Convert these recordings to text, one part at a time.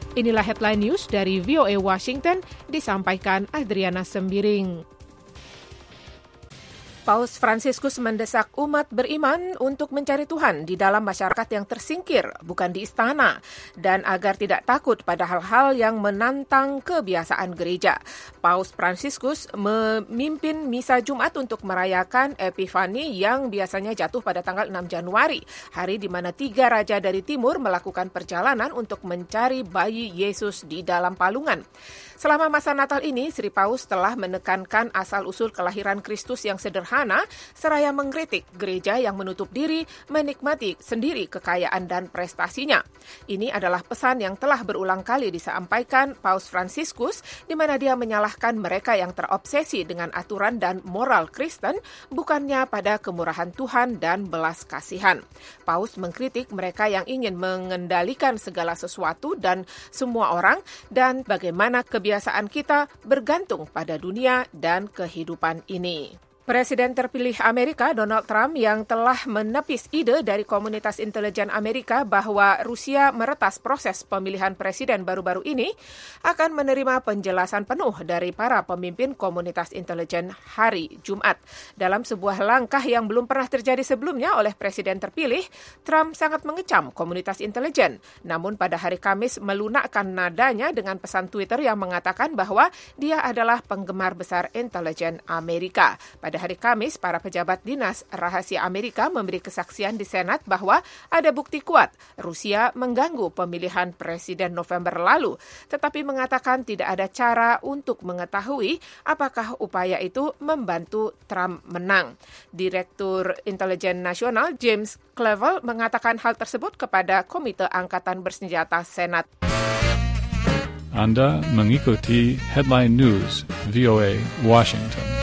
Inilah headline news dari VOA Washington, disampaikan Adriana Sembiring. Paus Fransiskus mendesak umat beriman untuk mencari Tuhan di dalam masyarakat yang tersingkir, bukan di istana, dan agar tidak takut pada hal-hal yang menantang kebiasaan gereja. Paus Fransiskus memimpin misa Jumat untuk merayakan Epifani yang biasanya jatuh pada tanggal 6 Januari, hari di mana 3 raja dari timur melakukan perjalanan untuk mencari bayi Yesus di dalam palungan. Selama masa Natal ini, Sri Paus telah menekankan asal-usul kelahiran Kristus yang sederhana, seraya mengkritik gereja yang menutup diri menikmati sendiri kekayaan dan prestasinya. Ini adalah pesan yang telah berulang kali disampaikan Paus Fransiskus, di mana dia menyalahkan mereka yang terobsesi dengan aturan dan moral Kristen, bukannya pada kemurahan Tuhan dan belas kasihan. Paus mengkritik mereka yang ingin mengendalikan segala sesuatu dan semua orang, dan bagaimana kebiasaan kita bergantung pada dunia dan kehidupan ini. Presiden terpilih Amerika Donald Trump yang telah menepis ide dari komunitas intelijen Amerika bahwa Rusia meretas proses pemilihan presiden baru-baru ini akan menerima penjelasan penuh dari para pemimpin komunitas intelijen hari Jumat. Dalam sebuah langkah yang belum pernah terjadi sebelumnya oleh presiden terpilih, Trump sangat mengecam komunitas intelijen. Namun pada hari Kamis melunakkan nadanya dengan pesan Twitter yang mengatakan bahwa dia adalah penggemar besar intelijen Amerika. Pada hari Kamis, para pejabat dinas rahasia Amerika memberi kesaksian di Senat bahwa ada bukti kuat Rusia mengganggu pemilihan presiden November lalu, tetapi mengatakan tidak ada cara untuk mengetahui apakah upaya itu membantu Trump menang. Direktur Intelijen Nasional James Clevel mengatakan hal tersebut kepada Komite Angkatan Bersenjata Senat. Anda mengikuti Headline News VOA Washington.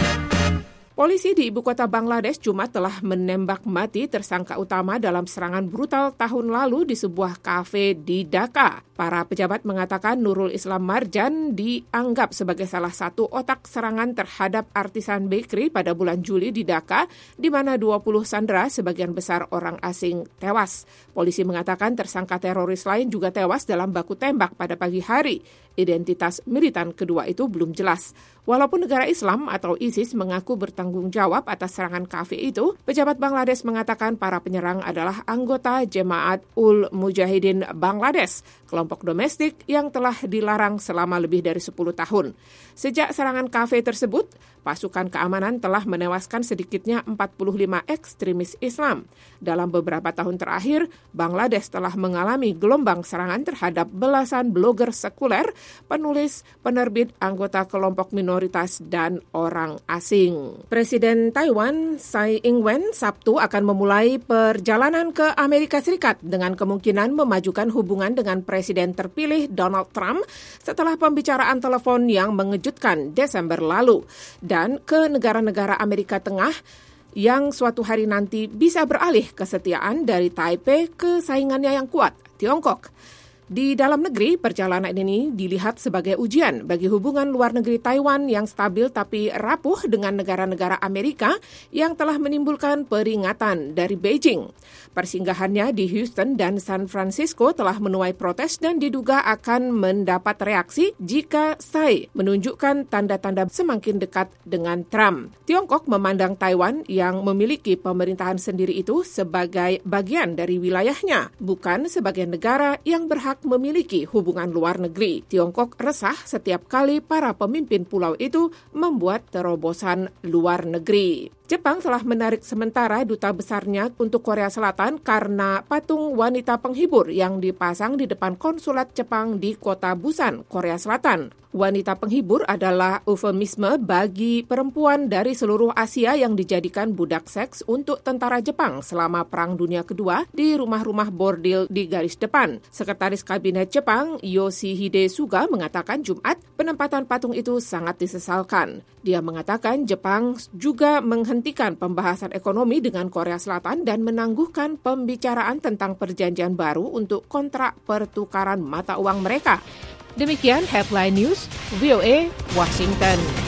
Polisi di ibu kota Bangladesh Jumat telah menembak mati tersangka utama dalam serangan brutal tahun lalu di sebuah kafe di Dhaka. Para pejabat mengatakan Nurul Islam Marjan dianggap sebagai salah satu otak serangan terhadap artisan bakery pada bulan Juli di Dhaka, di mana 20 sandera sebagian besar orang asing tewas. Polisi mengatakan tersangka teroris lain juga tewas dalam baku tembak pada pagi hari. Identitas militan kedua itu belum jelas. Walaupun negara Islam atau ISIS mengaku bertanggung jawab atas serangan kafe itu, pejabat Bangladesh mengatakan para penyerang adalah anggota Jemaat Ul Mujahidin Bangladesh, kelompok domestik yang telah dilarang selama lebih dari 10 tahun. Sejak serangan kafe tersebut, pasukan keamanan telah menewaskan sedikitnya 45 ekstremis Islam. Dalam beberapa tahun terakhir, Bangladesh telah mengalami gelombang serangan terhadap belasan blogger sekuler, penulis, penerbit, anggota kelompok minoritas, dan orang asing. Presiden Taiwan Tsai Ing-wen Sabtu akan memulai perjalanan ke Amerika Serikat dengan kemungkinan memajukan hubungan dengan Presiden terpilih Donald Trump setelah pembicaraan telepon yang mengejutkan Desember lalu, dan ke negara-negara Amerika Tengah yang suatu hari nanti bisa beralih kesetiaan dari Taipei ke saingannya yang kuat, Tiongkok. Di dalam negeri, perjalanan ini dilihat sebagai ujian bagi hubungan luar negeri Taiwan yang stabil tapi rapuh dengan negara-negara Amerika yang telah menimbulkan peringatan dari Beijing. Persinggahannya di Houston dan San Francisco telah menuai protes dan diduga akan mendapat reaksi jika Tsai menunjukkan tanda-tanda semakin dekat dengan Trump. Tiongkok memandang Taiwan yang memiliki pemerintahan sendiri itu sebagai bagian dari wilayahnya, bukan sebagai negara yang berhak memiliki hubungan luar negeri. Tiongkok resah setiap kali para pemimpin pulau itu membuat terobosan luar negeri. Jepang telah menarik sementara duta besarnya untuk Korea Selatan karena patung wanita penghibur yang dipasang di depan konsulat Jepang di kota Busan, Korea Selatan. Wanita penghibur adalah eufemisme bagi perempuan dari seluruh Asia yang dijadikan budak seks untuk tentara Jepang selama Perang Dunia Kedua di rumah-rumah bordil di garis depan. Sekretaris Kabinet Jepang, Yoshihide Suga, mengatakan Jumat penempatan patung itu sangat disesalkan. Dia mengatakan Jepang juga menghentikan pembahasan ekonomi dengan Korea Selatan dan menangguhkan pembicaraan tentang perjanjian baru untuk kontrak pertukaran mata uang mereka. Demikian Headline News VOA Washington.